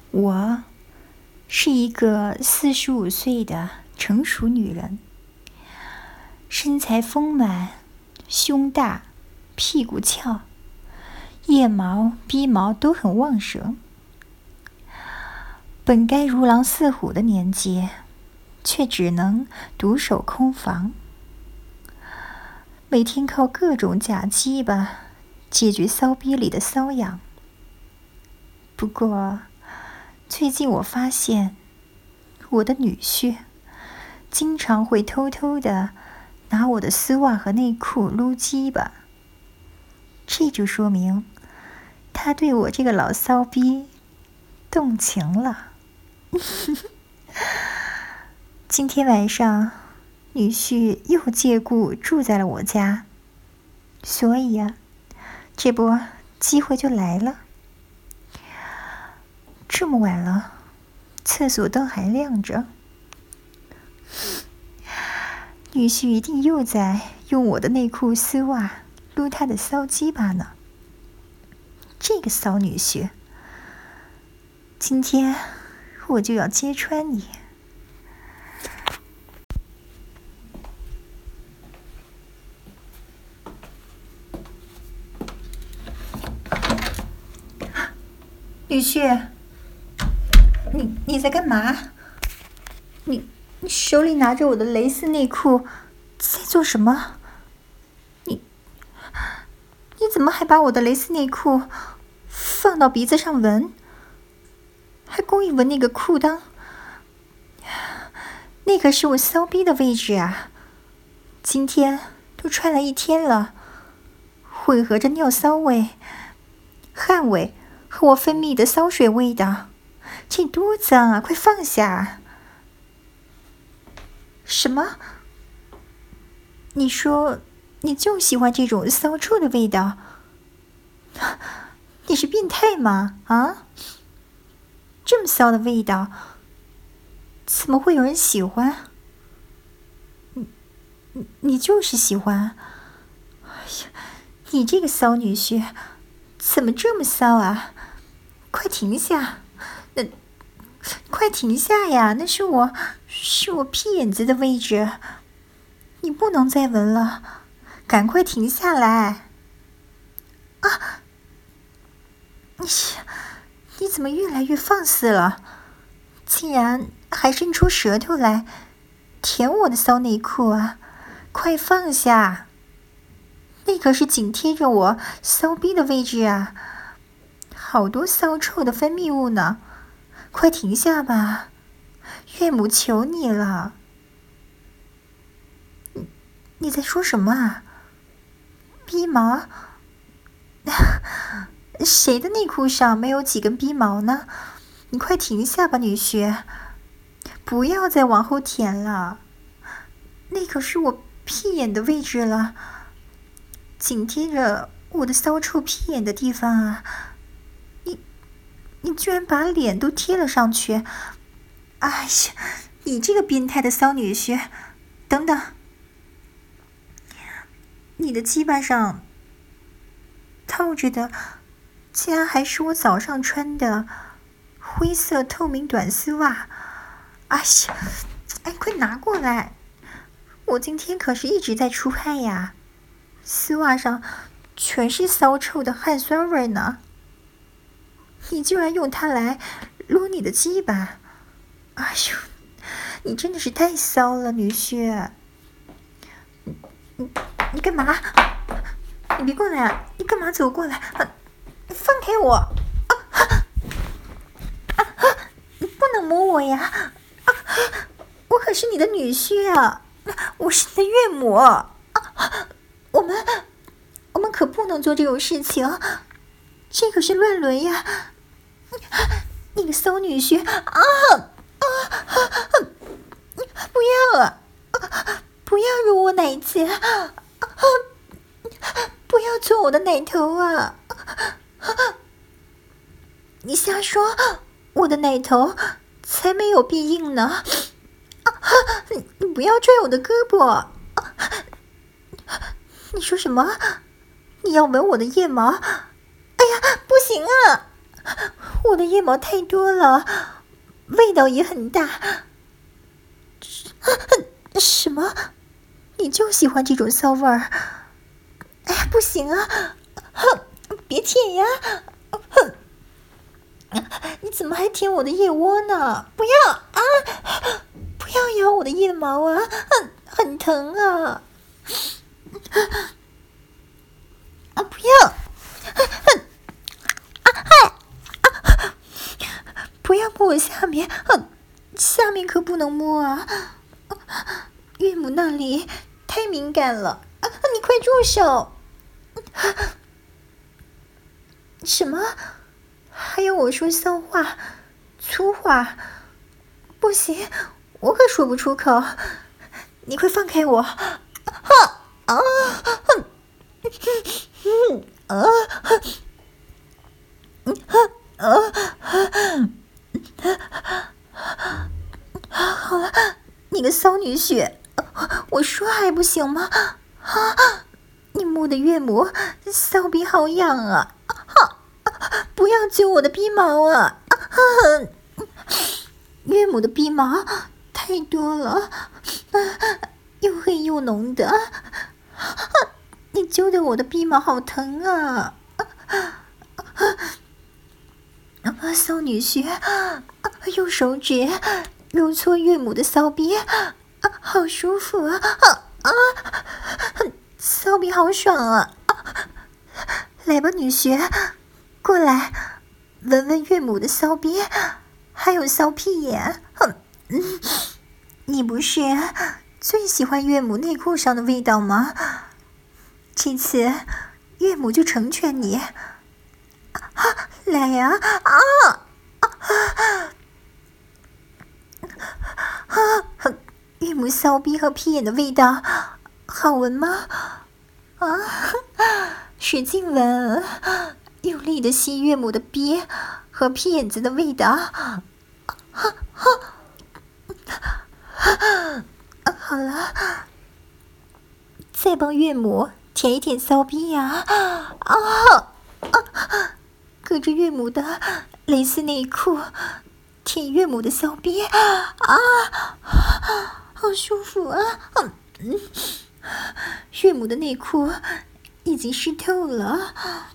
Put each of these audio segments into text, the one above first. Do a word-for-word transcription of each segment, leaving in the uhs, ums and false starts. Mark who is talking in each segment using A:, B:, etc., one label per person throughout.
A: 我是一个四十五岁的成熟女人，身材丰满，胸大，屁股翘，腋毛、逼毛都很旺盛。本该如狼似虎的年纪，却只能独守空房，每天靠各种假鸡巴解决骚逼里的瘙痒。不过最近我发现，我的女婿经常会偷偷的拿我的丝袜和内裤撸鸡巴，这就说明他对我这个老骚逼动情了。今天晚上，女婿又借故住在了我家，所以呀、啊，这不机会就来了。这么晚了，厕所灯还亮着，女婿一定又在用我的内裤丝袜撸他的骚鸡巴呢。这个骚女婿，今天我就要揭穿你。女婿，你你在干嘛？你你手里拿着我的蕾丝内裤，在做什么？你你怎么还把我的蕾丝内裤放到鼻子上闻？还故意闻那个裤裆？那可是我骚逼的位置啊！今天都穿了一天了，混合着尿骚味、汗味和我分泌的骚水味道，这多脏啊！快放下！什么？你说你就喜欢这种骚臭的味道？你是变态吗？啊？这么骚的味道，怎么会有人喜欢？你你你就是喜欢？哎呀，你这个骚女婿，怎么这么骚啊？快停下！那快停下呀！那是我是我屁眼子的位置，你不能再闻了，赶快停下来！啊！你你怎么越来越放肆了？竟然还伸出舌头来舔我的骚内裤啊！快放下！那可是紧贴着我骚逼的位置啊！好多骚臭的分泌物呢！快停下吧，岳母求你了！你你在说什么啊？逼毛？谁的内裤上没有几根逼毛呢？你快停下吧，女婿！不要再往后舔了，那可是我屁眼的位置了，紧贴着我的骚臭屁眼的地方啊！你你居然把脸都贴了上去！哎呀，你这个变态的骚女婿！等等，你的鸡巴上套着的，竟然还是我早上穿的灰色透明短丝袜！哎呀，哎，快拿过来！我今天可是一直在出汗呀，丝袜上全是骚臭的汗酸味呢。你居然用它来撸你的鸡巴！哎呦，你真的是太骚了，女婿！你你你干嘛？你别过来啊！你干嘛走过来？啊、放开我！啊啊啊！你不能摸我呀！啊，我可是你的女婿啊！我是你的岳母啊！我们我们可不能做这种事情，这可是乱伦呀！你个骚女婿啊啊！不要啊！不要揉我奶子！啊！不要搓我的奶头啊！你瞎说！我的奶头才没有变硬呢！你你不要拽我的胳膊！你说什么？你要闻我的腋毛？哎呀，不行啊！ 我的腋毛太多了，味道也很大。什么？你就喜欢这种骚味儿？哎呀，不行啊！别舔呀！你怎么还舔我的腋窝呢？不要啊！不要咬我的腋毛啊！很很疼啊！啊，不要！不要摸我下面，下面可不能摸啊！岳母那里太敏感了，你快住手！什么？还有我说骚话、粗话？不行，我可说不出口。你快放开我！啊啊！嗯啊啊啊！好了，你个骚女婿，我说还不行吗？啊！你摸的岳母骚逼好痒啊！不要揪我的逼毛啊！岳母的逼毛太多了，又黑又浓的，你揪的我的逼毛好疼啊！骚女婿，用手指揉搓岳母的骚逼，好舒服啊！啊，骚逼好爽啊！来吧，女婿，过来闻闻岳母的骚逼，还有骚屁眼。嗯，你不是最喜欢岳母内裤上的味道吗？这次岳母就成全你。来呀！啊啊啊！岳母骚逼和屁眼的味道好闻吗？啊！使劲闻，用力的吸岳母的逼和屁眼子的味道。好了，再帮岳母舔一舔骚逼呀！啊！隔着岳母的蕾丝内裤舔岳母的骚逼啊，好舒服啊！嗯，岳母的内裤已经湿透了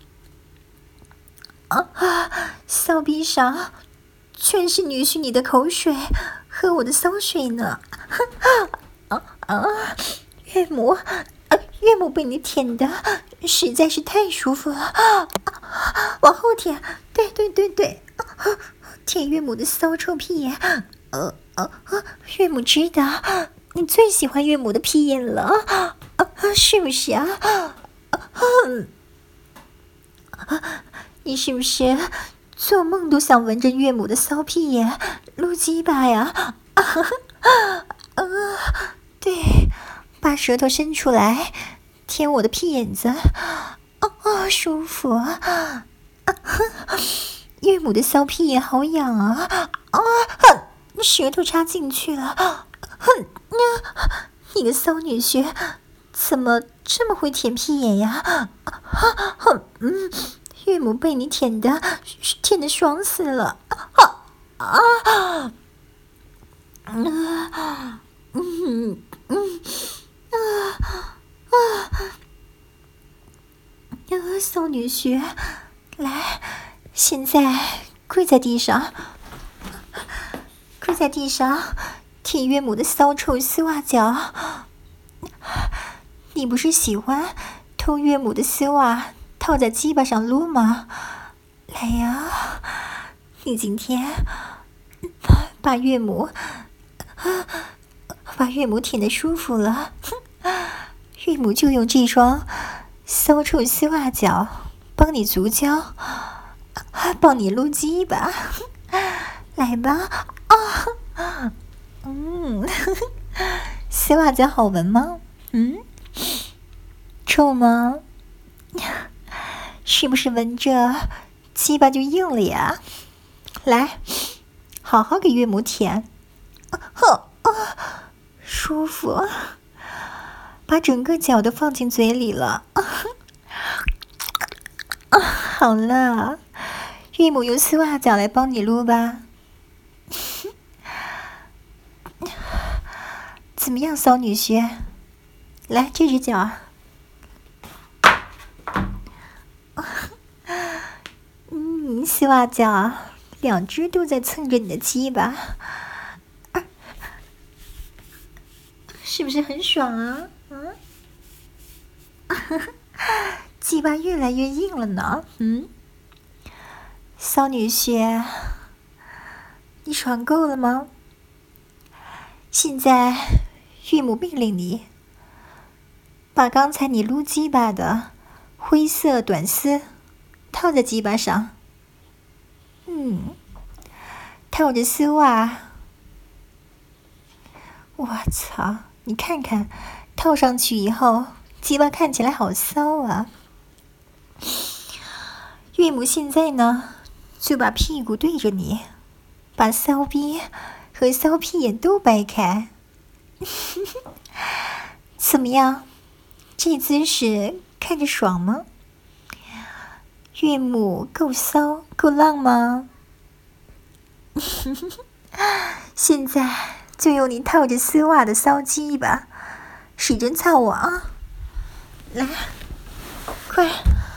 A: 啊，骚逼上全是女婿你的口水和我的骚水呢！啊啊，岳母，岳母被你舔的实在是太舒服了，往后舔，对对对对，舔岳母的骚臭屁眼，呃呃，岳母知道你最喜欢岳母的屁眼了，是不是啊？你是不是做梦都想闻着岳母的骚屁眼撸鸡巴呀？呃，对，把舌头伸出来舔我的屁眼子，啊，舒服啊！岳母的骚屁眼好痒啊！啊，舌头插进去了，哼，你个骚女婿，怎么这么会舔屁眼呀？啊，嗯，岳母被你舔的，舔的爽死了！啊啊！嗯嗯嗯啊啊！啊，骚女婿，来，现在跪在地上，跪在地上，舔岳母的骚臭丝袜脚。你不是喜欢偷岳母的丝袜套在鸡巴上撸吗？来呀，你今天把岳母把岳母舔得舒服了，岳母就用这双骚臭丝袜脚帮你足交，帮你撸鸡巴，来吧！啊，嗯，丝袜脚好闻吗？嗯，臭吗？是不是闻着鸡巴就硬了呀？来，好好给岳母舔，呵，啊，舒服，把整个脚都放进嘴里了。啊，好了， 岳母用丝袜脚来帮你撸吧。怎么样，骚女婿？来，这只脚。嗯，丝袜脚，两只都在蹭着你的鸡巴，啊，是不是很爽啊？嗯，鸡巴越来越硬了呢。嗯，骚女婿，你爽够了吗？现在岳母命令你，把刚才你撸鸡巴的灰色短丝套在鸡巴上。嗯，套着丝袜。我操！你看看，套上去以后，鸡巴看起来好骚啊！岳母现在呢，就把屁股对着你，把骚逼和骚屁眼都掰开。怎么样？这姿势看着爽吗？岳母够骚够浪吗？现在就用你套着丝袜的骚鸡吧，使劲操我啊！来，快，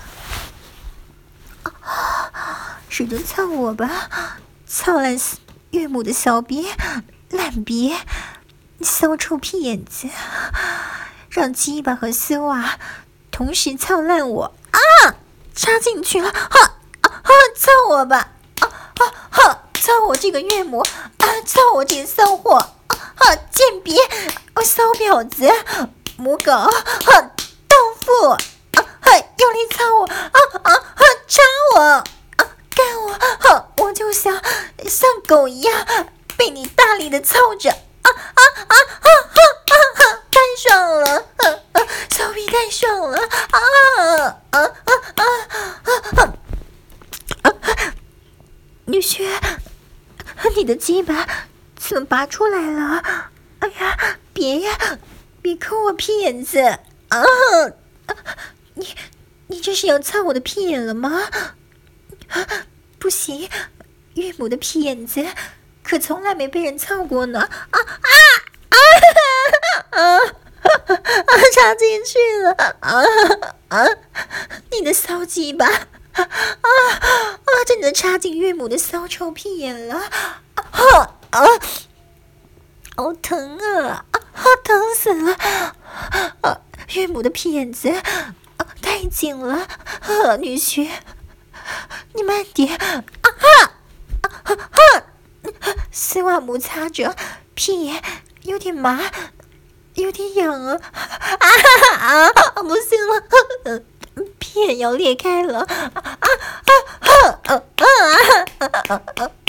A: 使劲操我吧，操烂岳母的骚逼、烂逼、骚臭屁眼子，让鸡巴和丝袜同时操烂我啊！插进去了，哈啊哈！操我吧，啊啊哈！操我这个岳母啊！操我这个骚货啊！啊贱逼！我骚婊子！母狗！啊荡妇！啊哈！用力操我！啊啊啊！插我！啊干我！啊我就想像狗一样被你大力的操着！啊啊啊啊啊啊啊！太爽了！啊啊！骚逼太爽了！啊啊啊啊啊啊！女婿，你的鸡巴怎么拔出来了？哎呀，别呀，别抠我屁眼子啊！你你这是要操我的屁眼了吗？不行，岳母的屁眼子可从来没被人操过呢！啊啊啊啊！啊！插进去了！啊啊！你的骚鸡巴！啊啊！真的插进岳母的骚臭屁眼了！啊啊！好疼啊！啊，疼死了！啊，岳母的屁眼子啊，太紧了！啊，女婿，你慢点！啊哈！啊哈！丝袜摩擦着屁眼，有点麻，有点痒啊！啊啊啊！不行了！屁眼要裂开了！啊啊啊啊啊啊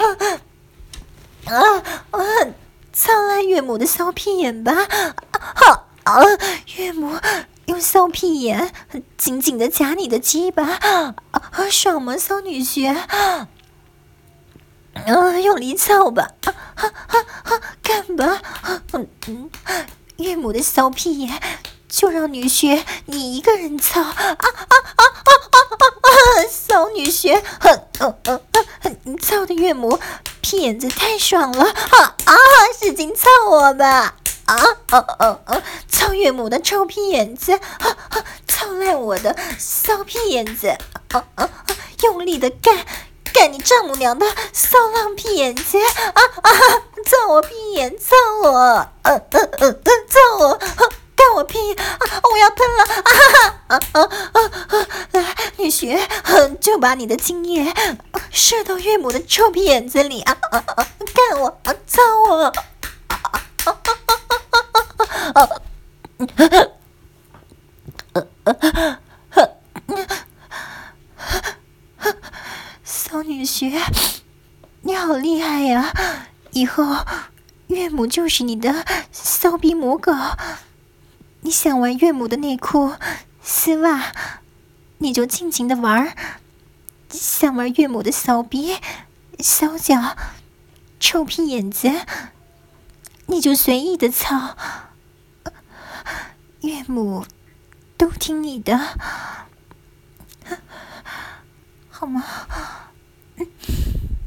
A: 啊啊！操烂岳母的骚屁眼吧！啊啊！岳母用骚屁眼紧紧的夹你的鸡巴，啊爽吗，骚女婿？啊，用力操吧！啊啊啊！干吧！嗯嗯，岳母的骚屁眼。就让女婿你一个人操啊啊啊啊啊啊！骚女婿，哼嗯嗯嗯，你操的岳母屁眼子太爽了啊啊！使劲操我吧啊啊啊啊！操岳母的臭屁眼子啊啊！操烂我的骚屁眼子啊啊啊！用力的干干你丈母娘的骚浪屁眼子啊啊！操我屁眼，操我，嗯嗯嗯嗯，操我！干我屁啊！我要喷了啊啊啊啊啊！来，女婿，就把你的精液射到岳母的臭屁眼子里啊啊啊！干我，操我！啊啊啊啊啊！骚女婿，你好厉害呀！以后岳母就是你的骚逼母狗。你想玩岳母的内裤、丝袜，你就尽情的玩；想玩岳母的骚逼、骚脚、臭屁眼子，你就随意的操。岳母都听你的，好吗？